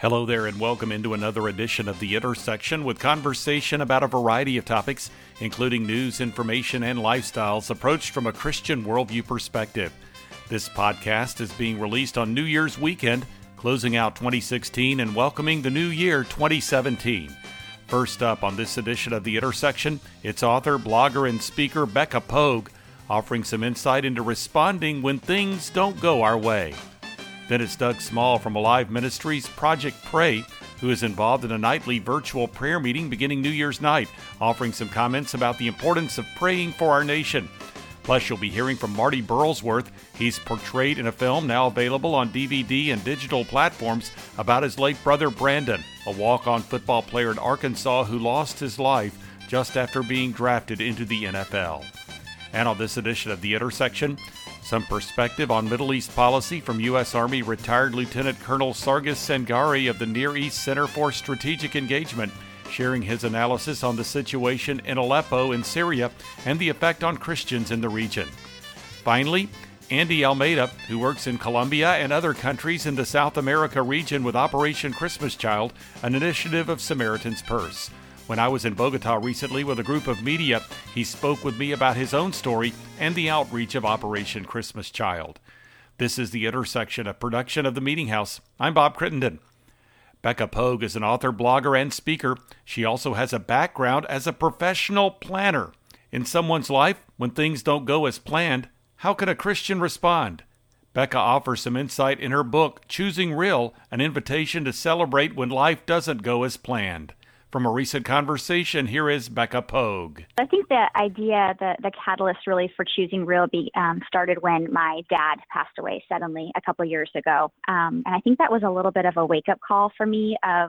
Hello there and welcome into another edition of The Intersection with conversation about a variety of topics, including news, information, and lifestyles approached from a Christian worldview perspective. This podcast is being released on New Year's weekend, closing out 2016 and welcoming the new year 2017. First up on this edition of The Intersection, it's author, blogger, and speaker Becca Pogue, offering some insight into responding when things don't go our way. Then it's Doug Small from Alive Ministries Project Pray, who is involved in a nightly virtual prayer meeting beginning New Year's night, offering some comments about the importance of praying for our nation. Plus, you'll be hearing from Marty Burlsworth. He's portrayed in a film now available on DVD and digital platforms about his late brother Brandon, a walk-on football player in Arkansas who lost his life just after being drafted into the NFL. And on this edition of The Intersection, some perspective on Middle East policy from U.S. Army retired Lieutenant Colonel Sargis Sangari of the Near East Center for Strategic Engagement, sharing his analysis on the situation in Aleppo in Syria and the effect on Christians in the region. Finally, Andy Almeida, who works in Colombia and other countries in the South America region with Operation Christmas Child, an initiative of Samaritan's Purse. When I was in Bogota recently with a group of media, he spoke with me about his own story and the outreach of Operation Christmas Child. This is The Intersection, a production of The Meeting House. I'm Bob Crittenden. Becca Pogue is an author, blogger, and speaker. She also has a background as a professional planner. In someone's life, when things don't go as planned, how can a Christian respond? Becca offers some insight in her book, Choosing Real, an invitation to celebrate when life doesn't go as planned. From a recent conversation, here is Becca Pogue. I think the idea, the catalyst really for Choosing Real started when my dad passed away suddenly a couple years ago. And I think that was a little bit of a wake-up call for me of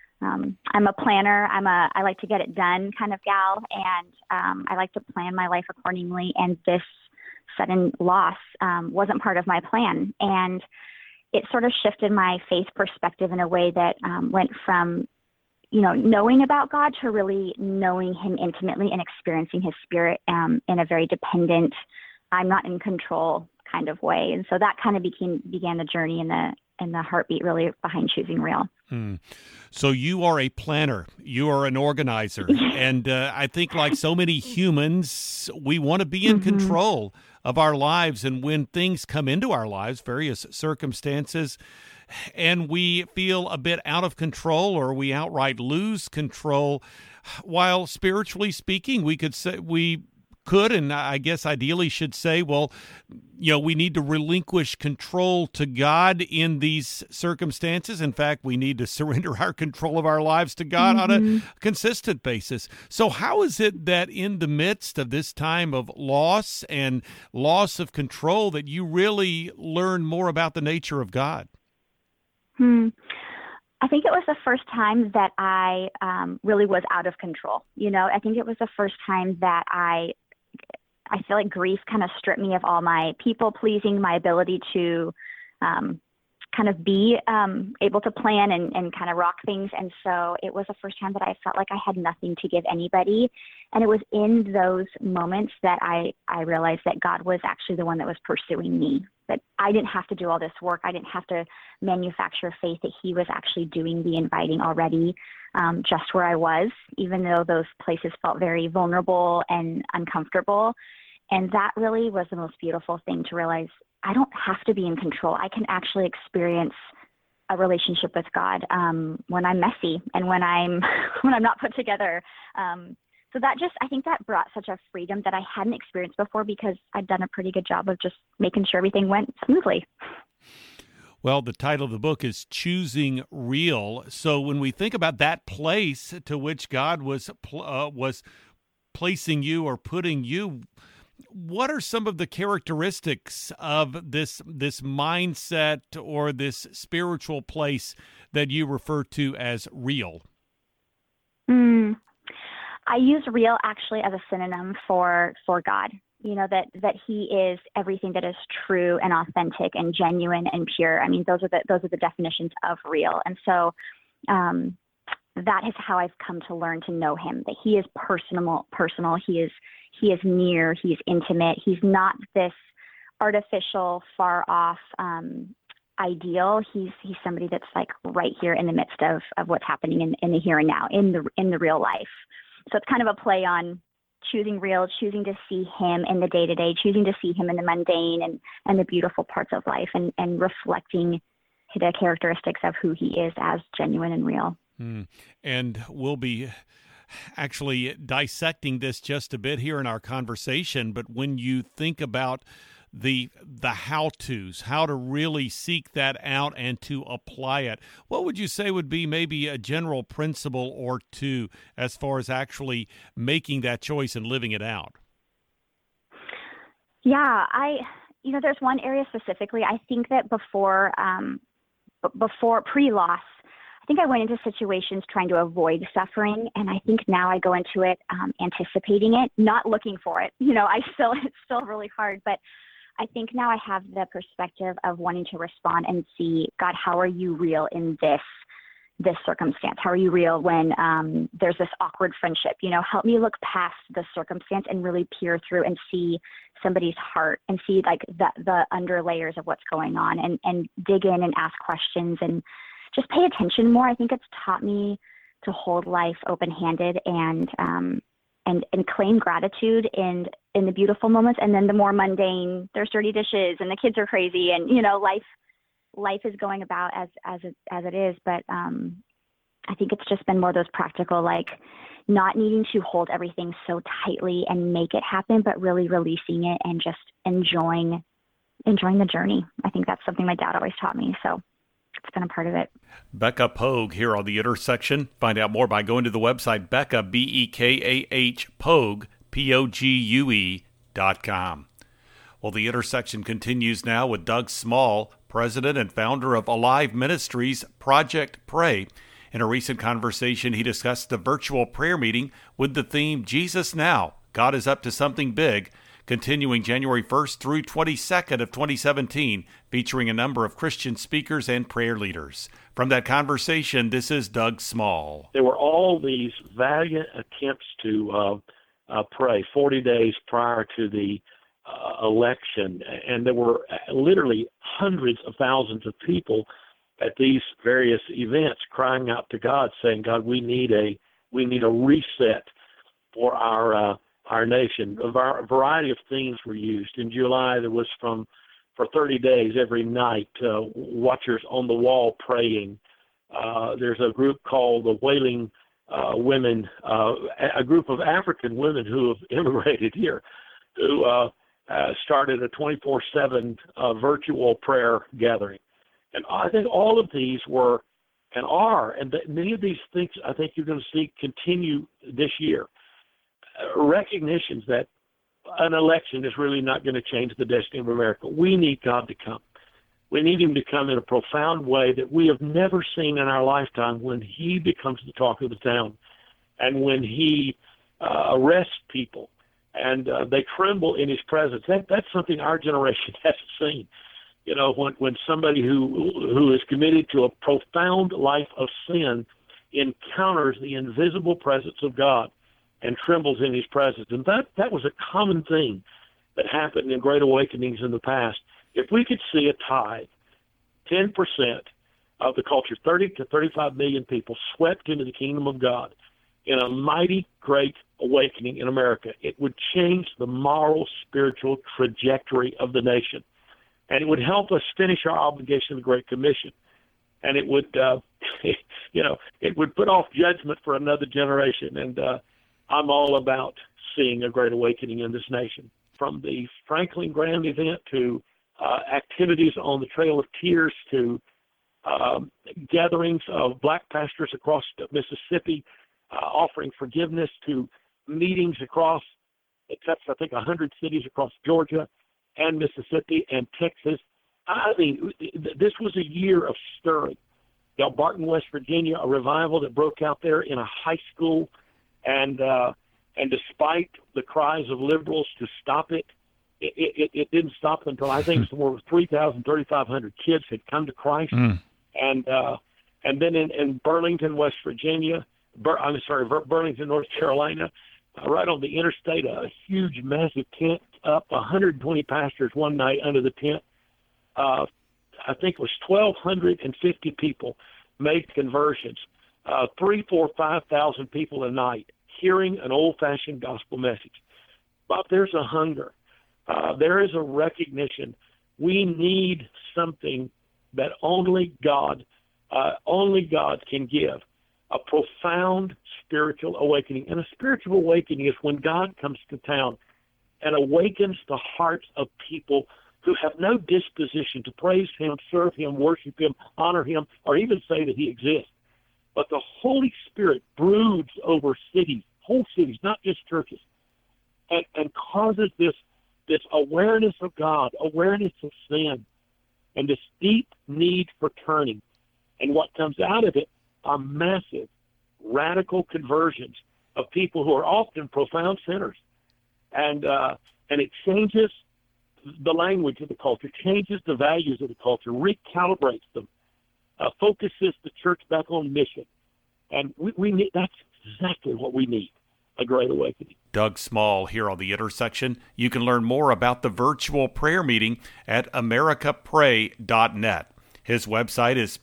I'm a planner, I like to get it done kind of gal, and I like to plan my life accordingly. And this sudden loss wasn't part of my plan. And it sort of shifted my faith perspective in a way that went from knowing about God to really knowing him intimately and experiencing his spirit in a very dependent, I'm not in control kind of way. And so that kind of began the journey and the heartbeat really behind Choosing Real. So you are a planner, you are an organizer, and I think like so many humans, we want to be in control of our lives. And when things come into our lives, various circumstances, and we feel a bit out of control or we outright lose control, while spiritually speaking, we could, and I guess ideally should say, we need to relinquish control to God in these circumstances. In fact, we need to surrender our control of our lives to God on a consistent basis. So how is it that in the midst of this time of loss and loss of control that you really learn more about the nature of God? I think it was the first time that I really was out of control. I think it was the first time that I feel like grief kind of stripped me of all my people pleasing, my ability to kind of be able to plan and kind of rock things. And so it was the first time that I felt like I had nothing to give anybody. And it was in those moments that I realized that God was actually the one that was pursuing me, that I didn't have to do all this work. I didn't have to manufacture faith, that he was actually doing the inviting already just where I was, even though those places felt very vulnerable and uncomfortable. And that really was the most beautiful thing, to realize I don't have to be in control. I can actually experience a relationship with God when I'm messy and when I'm not put together. So I think that brought such a freedom that I hadn't experienced before, because I'd done a pretty good job of just making sure everything went smoothly. Well, the title of the book is Choosing Real. So when we think about that place to which God was placing you or putting you, what are some of the characteristics of this mindset or this spiritual place that you refer to as real? I use real actually as a synonym for God. That he is everything that is true and authentic and genuine and pure. I mean, those are the definitions of real. And so that is how I've come to learn to know him, that he is personal. He is near, he's intimate. He's not this artificial, far off ideal. He's somebody that's like right here in the midst of what's happening in the here and now, in the real life. So it's kind of a play on choosing real, choosing to see him in the day-to-day, choosing to see him in the mundane and the beautiful parts of life, and reflecting the characteristics of who he is as genuine and real. And we'll be actually dissecting this just a bit here in our conversation, but when you think about the how-tos, how to really seek that out and to apply it, what would you say would be maybe a general principle or two as far as actually making that choice and living it out? Yeah, there's one area specifically. I think that before pre-loss, I think I went into situations trying to avoid suffering, and I think now I go into it anticipating it, not looking for it. It's still really hard, but I think now I have the perspective of wanting to respond and see, God, how are you real in this circumstance? How are you real when there's this awkward friendship? Help me look past the circumstance and really peer through and see somebody's heart and see like the under layers of what's going on, and dig in and ask questions and just pay attention more. I think it's taught me to hold life open-handed and claim gratitude in the beautiful moments, and then the more mundane, there's dirty dishes and the kids are crazy, and life is going about as it is. But I think it's just been more of those practical, like not needing to hold everything so tightly and make it happen, but really releasing it and just enjoying the journey. I think that's something my dad always taught me, so it's been a part of it. Becca Pogue here on The Intersection. Find out more by going to the website Becca, BEKAH, Pogue, POGUE.com. Well, The Intersection continues now with Doug Small, president and founder of Alive Ministries Project Pray. In a recent conversation, he discussed the virtual prayer meeting with the theme Jesus Now, God is Up to Something Big, continuing January 1st through 22nd of 2017, featuring a number of Christian speakers and prayer leaders. From that conversation, this is Doug Small. There were all these valiant attempts to pray 40 days prior to the election, and there were literally hundreds of thousands of people at these various events crying out to God, saying, God, we need a reset for our nation. A variety of themes were used. In July, there was for 30 days every night, watchers on the wall praying. There's a group called the Wailing Women, a group of African women who have immigrated here, who started a 24/7 virtual prayer gathering. And I think all of these were and are, and many of these things I think you're going to see continue this year. Recognitions that an election is really not going to change the destiny of America. We need God to come. We need him to come in a profound way that we have never seen in our lifetime, when he becomes the talk of the town and when he arrests people and they tremble in his presence. That's something our generation hasn't seen. When somebody who is committed to a profound life of sin encounters the invisible presence of God and trembles in his presence. And that was a common thing that happened in great awakenings in the past. If we could see a tithe, 10% of the culture, 30 to 35 million people swept into the kingdom of God in a mighty great awakening in America, it would change the moral, spiritual trajectory of the nation. And it would help us finish our obligation of the Great Commission. And it would, it would put off judgment for another generation. And I'm all about seeing a great awakening in this nation. From the Franklin Graham event to activities on the Trail of Tears to gatherings of black pastors across Mississippi offering forgiveness, to meetings across, except I think 100 cities across Georgia and Mississippi and Texas. I mean, this was a year of stirring. Barton, West Virginia, a revival that broke out there in a high school, and despite the cries of liberals to stop it, it didn't stop until I think somewhere 3,000, 3,500 kids had come to Christ. And then in Burlington, West Virginia, Burlington, North Carolina, right on the interstate, a huge, massive tent up, 120 pastors one night under the tent. I think it was 1,250 people made conversions. 3, 4, 5,000 people a night hearing an old-fashioned gospel message. But there's a hunger. There is a recognition. We need something that only God can give, a profound spiritual awakening. And a spiritual awakening is when God comes to town and awakens the hearts of people who have no disposition to praise him, serve him, worship him, honor him, or even say that he exists. But the Holy Spirit broods over cities, whole cities, not just churches, and causes this awareness of God, awareness of sin, and this deep need for turning. And what comes out of it are massive, radical conversions of people who are often profound sinners. And it changes the language of the culture, changes the values of the culture, recalibrates them, focuses the church back on mission. And we need, that's exactly what we need, a great awakening. Doug Small here on The Intersection. You can learn more about the virtual prayer meeting at americapray.net. His website is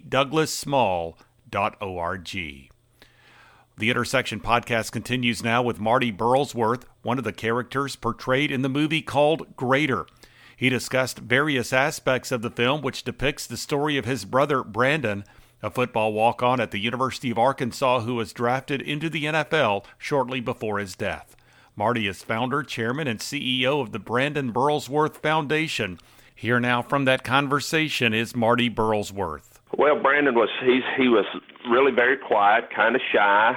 pdouglassmall.org. The Intersection podcast continues now with Marty Burlsworth, one of the characters portrayed in the movie called Greater. He discussed various aspects of the film, which depicts the story of his brother Brandon, a football walk-on at the University of Arkansas who was drafted into the NFL shortly before his death. Marty is founder, chairman, and CEO of the Brandon Burlsworth Foundation. Here now from that conversation is Marty Burlsworth. Well, Brandon was he was really very quiet, kind of shy,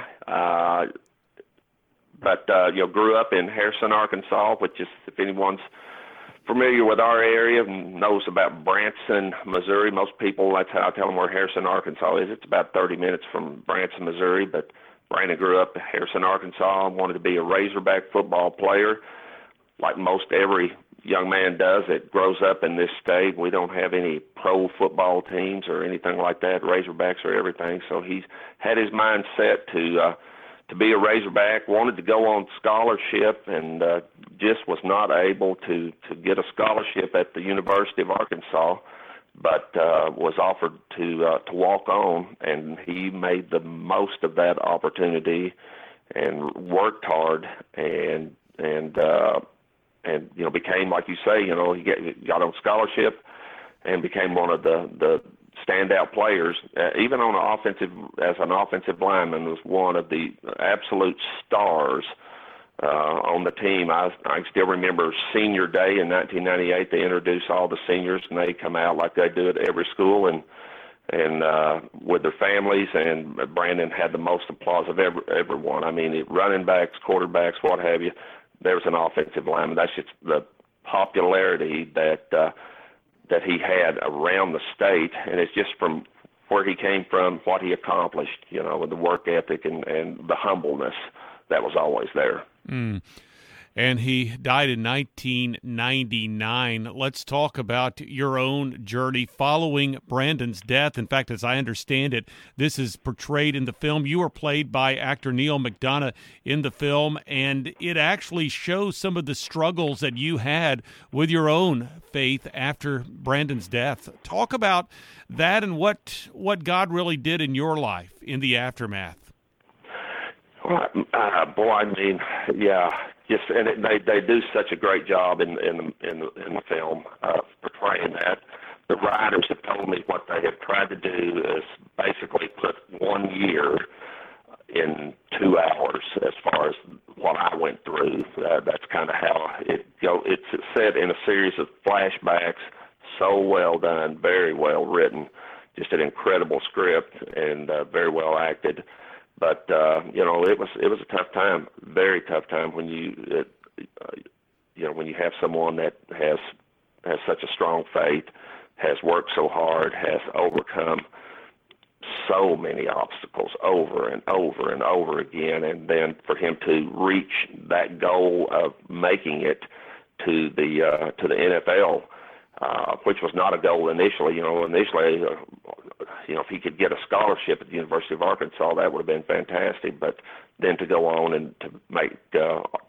but grew up in Harrison, Arkansas, which is, if anyone's familiar with our area and knows about Branson, Missouri, most people, that's how I tell them where Harrison, Arkansas is. It's about 30 minutes from Branson, Missouri, but Brandon grew up in Harrison, Arkansas, wanted to be a Razorback football player, like most every young man does that grows up in this state. We don't have any pro football teams or anything like that. Razorbacks are everything. So he's had his mind set to be a Razorback, wanted to go on scholarship, and just was not able to get a scholarship at the University of Arkansas, but was offered to walk on, and he made the most of that opportunity and worked hard and became, like you say, he got on scholarship and became one of the standout players, even on as an offensive lineman, was one of the absolute stars on the team. I still remember senior day in 1998. They introduced all the seniors, and they come out like they do at every school and with their families. And Brandon had the most applause of everyone. I mean, running backs, quarterbacks, what have you. There's an offensive lineman. That's just the popularity that he had around the state, and it's just from where he came from, what he accomplished, with the work ethic and the humbleness that was always there. And he died in 1999. Let's talk about your own journey following Brandon's death. In fact, as I understand it, this is portrayed in the film. You were played by actor Neil McDonough in the film, and it actually shows some of the struggles that you had with your own faith after Brandon's death. Talk about that and what God really did in your life in the aftermath. Well, Yes, and they do such a great job in the film portraying that. The writers have told me what they have tried to do is basically put 1 year in 2 hours as far as what I went through. That's kind of how it's set in a series of flashbacks. So well done, very well written, just an incredible script and very well acted. But it was a tough time, very tough time when you have someone that has such a strong faith, has worked so hard, has overcome so many obstacles over and over and over again, and then for him to reach that goal of making it to the NFL, which was not a goal initially. If he could get a scholarship at the University of Arkansas, that would have been fantastic. But then to go on and to make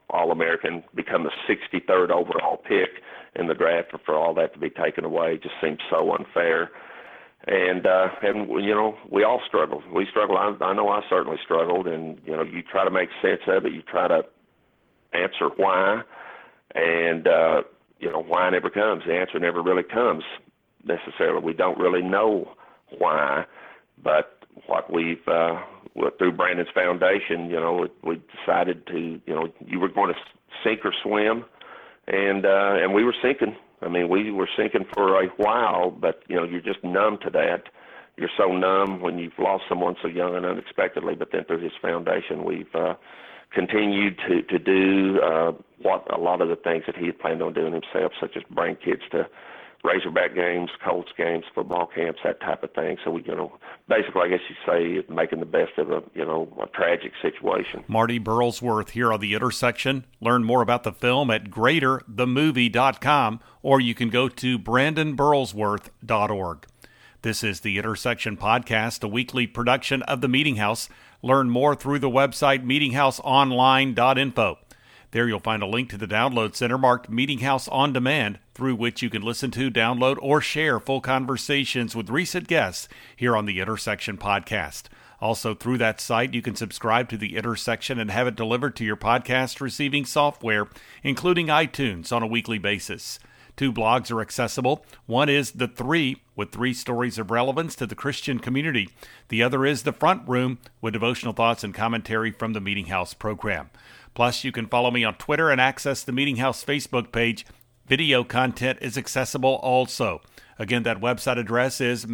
All-American, become the 63rd overall pick in the draft, for all that to be taken away just seems so unfair. And you know, we all struggled. We struggled. I know I certainly struggled. And you know, you try to make sense of it. You try to answer why, and you know, why never comes. The answer never really comes necessarily. We don't really know why, but what we've through Brandon's foundation, you know, we decided to, you know, you were going to sink or swim, and we were sinking. I mean, we were sinking for a while, but, you know, you're just numb to that. You're so numb when you've lost someone so young and unexpectedly, but then through his foundation, we've continued to do what a lot of the things that he had planned on doing himself, such as bring kids to Razorback games, Colts games, football camps, that type of thing. So we, you know, basically, I guess you say, making the best of a tragic situation. Marty Burlsworth here on The Intersection. Learn more about the film at greaterthemovie.com, or you can go to brandonburlsworth.org. This is The Intersection Podcast, a weekly production of The Meeting House. Learn more through the website meetinghouseonline.info. There you'll find a link to the download center marked Meeting House On Demand, through which you can listen to, download, or share full conversations with recent guests here on the Intersection Podcast. Also, through that site, you can subscribe to the Intersection and have it delivered to your podcast receiving software, including iTunes, on a weekly basis. 2 blogs are accessible. One is The Three, with 3 stories of relevance to the Christian community. The other is The Front Room, with devotional thoughts and commentary from the Meeting House program. Plus, you can follow me on Twitter and access the Meeting House Facebook page. Video content is accessible also. Again, that website address is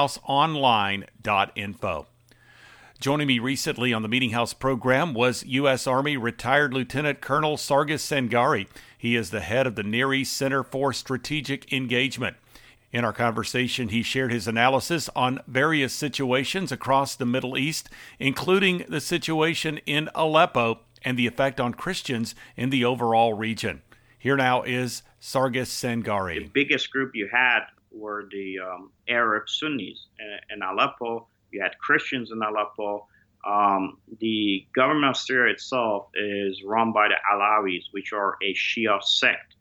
meetinghouseonline.info. Joining me recently on the Meeting House program was U.S. Army retired Lieutenant Colonel Sargis Sangari. He is the head of the Near East Center for Strategic Engagement. In our conversation, he shared his analysis on various situations across the Middle East, including the situation in Aleppo and the effect on Christians in the overall region. Here now is Sargis Sangari. The biggest group you had were the Arab Sunnis. In Aleppo, you had Christians in Aleppo. The government of Syria itself is run by the Alawis, which are a Shia sect.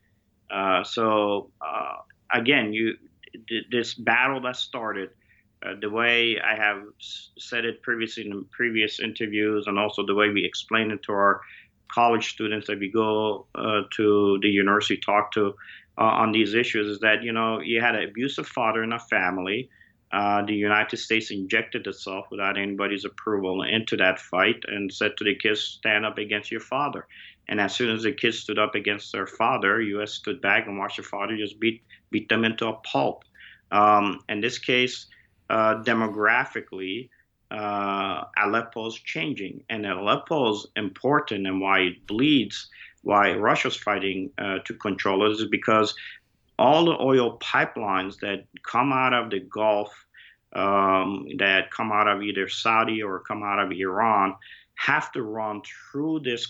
Again, this battle that started, the way I have said it previously in previous interviews, and also the way we explain it to our college students that we go to the university talk to on these issues, is that, you know, you had an abusive father in a family. The United States injected itself without anybody's approval into that fight and said to the kids, stand up against your father. And as soon as the kids stood up against their father, U.S. stood back and watched their father just beat them into a pulp. In this case, demographically, Aleppo's changing, and Aleppo's important, and why it bleeds, why Russia's fighting to control it, is because all the oil pipelines that come out of the Gulf, that come out of either Saudi or come out of Iran, have to run through this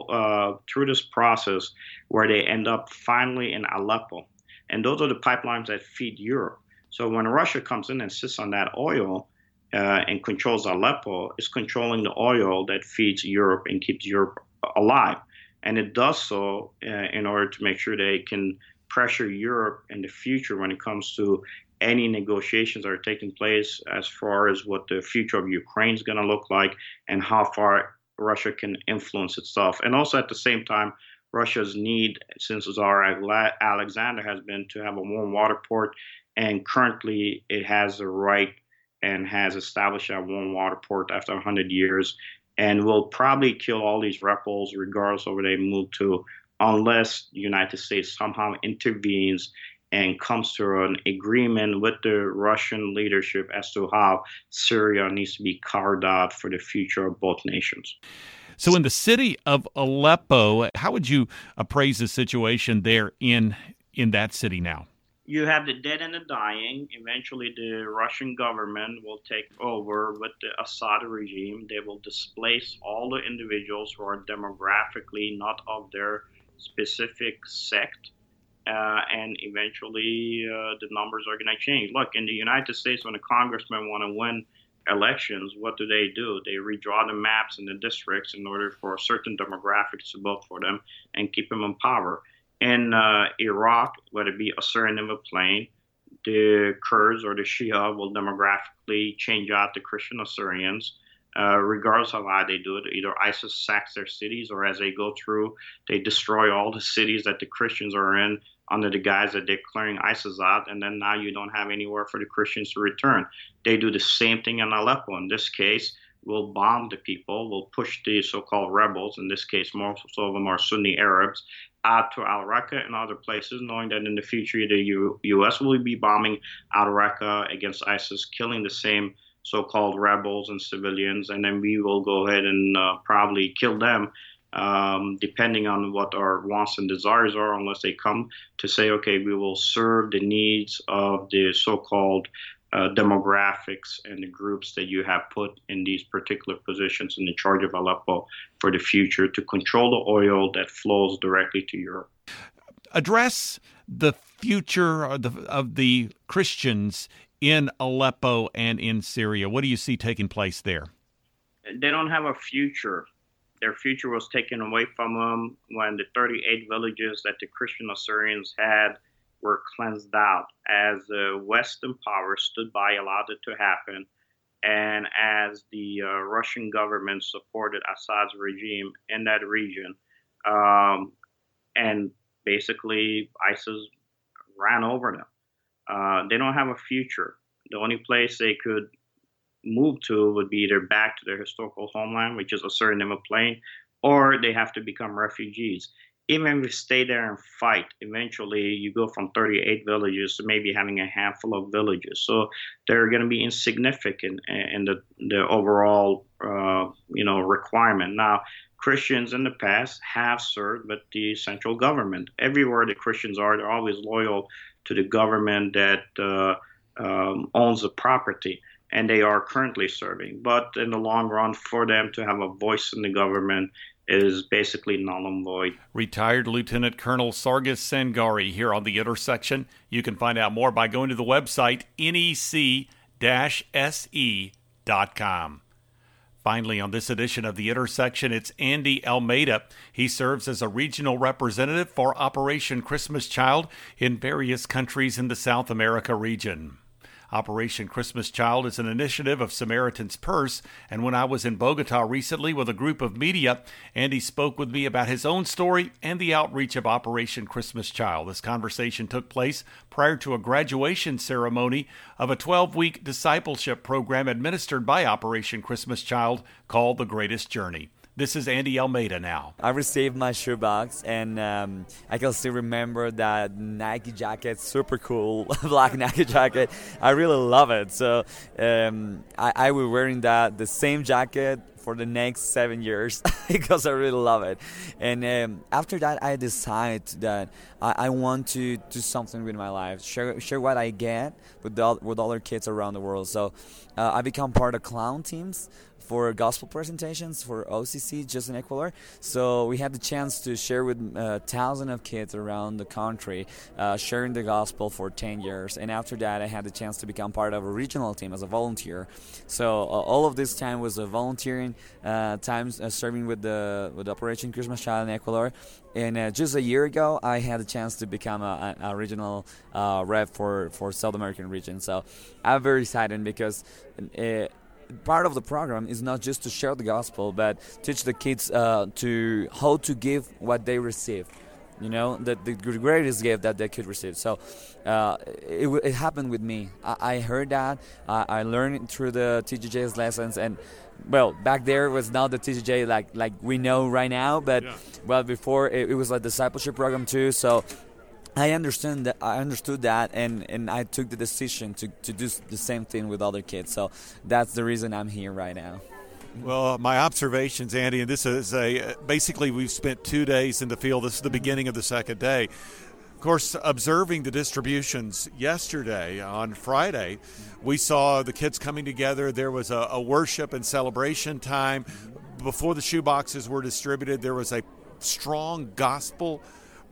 process where they end up finally in Aleppo. And those are the pipelines that feed Europe. So when Russia comes in and sits on that oil and controls Aleppo, it's controlling the oil that feeds Europe and keeps Europe alive. And it does so in order to make sure they can pressure Europe in the future when it comes to any negotiations that are taking place as far as what the future of Ukraine is going to look like and how far Russia can influence itself. And also at the same time, Russia's need, since Tsar Alexander, has been to have a warm water port, and currently it has the right and has established a warm water port after 100 years, and will probably kill all these rebels regardless of where they move to, unless the United States somehow intervenes and comes to an agreement with the Russian leadership as to how Syria needs to be carved out for the future of both nations. So in the city of Aleppo, how would you appraise the situation there in that city now? You have the dead and the dying. Eventually, the Russian government will take over with the Assad regime. They will displace all the individuals who are demographically not of their specific sect. And eventually, the numbers are going to change. Look, in the United States, when a congressman want to win elections, what do? They redraw the maps in the districts in order for certain demographics to vote for them and keep them in power. In Iraq, whether it be Assyrian Plain, the Kurds or the Shia will demographically change out the Christian Assyrians, regardless of how they do it. Either ISIS sacks their cities, or as they go through, they destroy all the cities that the Christians are in under the guise that they're clearing ISIS out, and then now you don't have anywhere for the Christians to return. They do the same thing in Aleppo. In this case, we'll bomb the people, we'll push the so-called rebels, in this case most of them are Sunni Arabs, out to Al-Raqqa and other places, knowing that in the future the U.S. will be bombing Al-Raqqa against ISIS, killing the same so-called rebels and civilians, and then we will go ahead and probably kill them, depending on what our wants and desires are, unless they come to say, okay, we will serve the needs of the so-called demographics and the groups that you have put in these particular positions in the charge of Aleppo for the future to control the oil that flows directly to Europe. Address the future of the Christians in Aleppo and in Syria. What do you see taking place there? They don't have a future. Their future was taken away from them when the 38 villages that the Christian Assyrians had were cleansed out, as the Western powers stood by, allowed it to happen, and as the Russian government supported Assad's regime in that region. And basically, ISIS ran over them. They don't have a future. The only place they could move to would be either back to their historical homeland, which is Assyrian Plain, or they have to become refugees. Even if we stay there and fight, eventually you go from 38 villages to maybe having a handful of villages. So they're going to be insignificant in the overall requirement. Now, Christians in the past have served with the central government. Everywhere the Christians are, they're always loyal to the government that owns the property, and they are currently serving. But in the long run, for them to have a voice in the government is basically null and void. Retired Lieutenant Colonel Sargis Sangari here on The Intersection. You can find out more by going to the website nec-se.com. Finally, on this edition of The Intersection, it's Andy Almeida. He serves as a regional representative for Operation Christmas Child in various countries in the South America region. Operation Christmas Child is an initiative of Samaritan's Purse, and when I was in Bogota recently with a group of media, Andy spoke with me about his own story and the outreach of Operation Christmas Child. This conversation took place prior to a graduation ceremony of a 12-week discipleship program administered by Operation Christmas Child called The Greatest Journey. This is Andy Almeida now. I received my shoebox, and I can still remember that Nike jacket, super cool, black Nike jacket. I really love it. So I was wearing the same jacket for the next 7 years because I really love it. And after that, I decided that I want to do something with my life, share what I get with other kids around the world. So I become part of clown teams for gospel presentations for OCC just in Ecuador. So we had the chance to share with thousands of kids around the country, sharing the gospel for 10 years. And after that, I had the chance to become part of a regional team as a volunteer. So all of this time was volunteering time, serving with the Operation Christmas Child in Ecuador. And just a year ago, I had a chance to become a regional rep for South American region. So I'm very excited because part of the program is not just to share the gospel, but teach the kids to how to give what they receive. You know, the greatest gift that they could receive. So it happened with me. I heard that. I learned it through the TGJ's lessons, and well, back there was not the TGJ like we know right now, but well, before it was a discipleship program too. So I understood that, and I took the decision to do the same thing with other kids. So that's the reason I'm here right now. Well, my observations, Andy, and this is basically we've spent 2 days in the field. This is the beginning of the second day. Of course, observing the distributions yesterday on Friday, we saw the kids coming together. There was a worship and celebration time. Before the shoeboxes were distributed, there was a strong gospel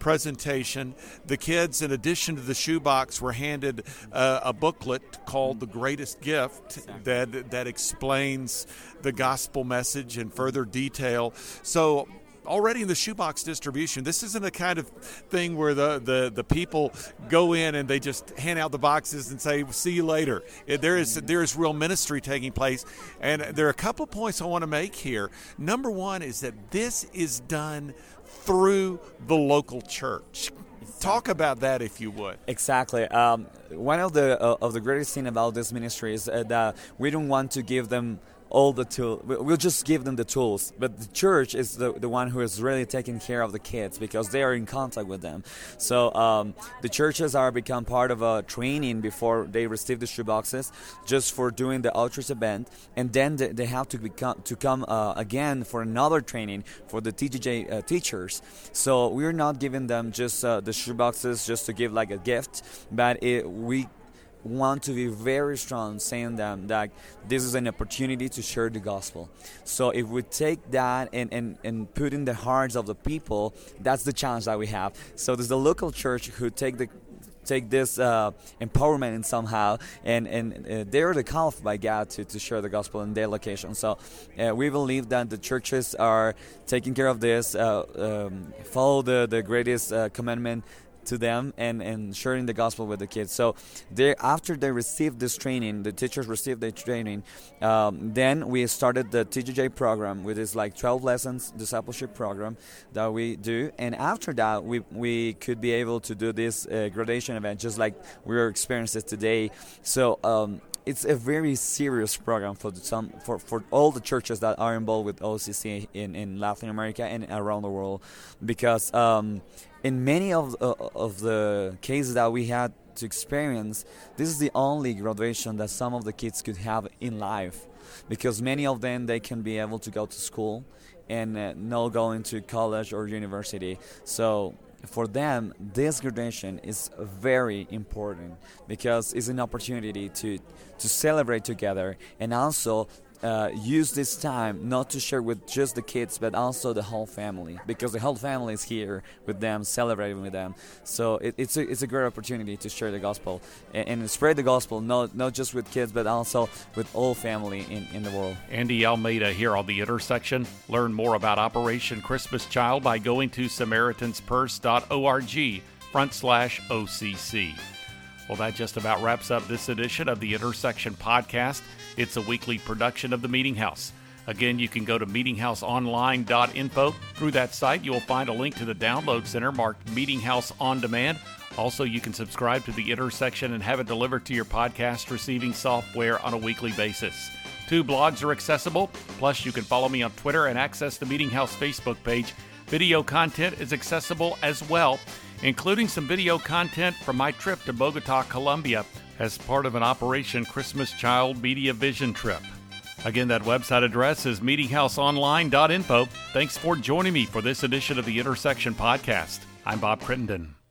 presentation. The kids, in addition to the shoebox, were handed a booklet called The Greatest Gift that explains the gospel message in further detail. So already in the shoebox distribution, this isn't a kind of thing where the people go in and they just hand out the boxes and say, see you later. There is real ministry taking place. And there are a couple of points I want to make here. Number one is that this is done through the local church. Talk about that, if you would. Exactly. One of the greatest thing about this ministry is that we don't want to give them all the tools. We'll just give them the tools. But the church is the one who is really taking care of the kids because they are in contact with them. So the churches are become part of a training before they receive the shoeboxes, just for doing the outreach event, and then they have to come again for another training for the TGJ teachers. So we're not giving them just the shoeboxes just to give like a gift, but we want to be very strong saying them that this is an opportunity to share the gospel. So if we take that and put in the hearts of the people, that's the challenge that we have. So there's the local church who take this empowerment in somehow, and they're the called by God to share the gospel in their location. So we believe that the churches are taking care of this, follow the greatest commandment to them, and sharing the gospel with the kids. So after they received this training, the teachers received the training, then we started the TGJ program, which is like 12 lessons discipleship program that we do. And after that, we could be able to do this graduation event, just like we're experiencing today. So it's a very serious program for all the churches that are involved with OCC in Latin America and around the world, because in many of the cases that we had to experience, this is the only graduation that some of the kids could have in life, because many of them, they can be able to go to school and not going to college or university. So for them, this graduation is very important because it's an opportunity to celebrate together, and also use this time not to share with just the kids, but also the whole family, because the whole family is here with them, celebrating with them. So it's a great opportunity to share the gospel and spread the gospel, not just with kids, but also with all family in the world. Andy Almeida here on The Intersection. Learn more about Operation Christmas Child by going to SamaritansPurse.org/OCC. Well, that just about wraps up this edition of the Intersection Podcast. It's a weekly production of the Meeting House. Again, you can go to meetinghouseonline.info. Through that site, you will find a link to the download center marked Meeting House On Demand. Also, you can subscribe to the Intersection and have it delivered to your podcast receiving software on a weekly basis. 2 blogs are accessible. Plus, you can follow me on Twitter and access the Meeting House Facebook page. Video content is accessible as well, including some video content from my trip to Bogota, Colombia, as part of an Operation Christmas Child Media Vision trip. Again, that website address is meetinghouseonline.info. Thanks for joining me for this edition of the Intersection Podcast. I'm Bob Crittenden.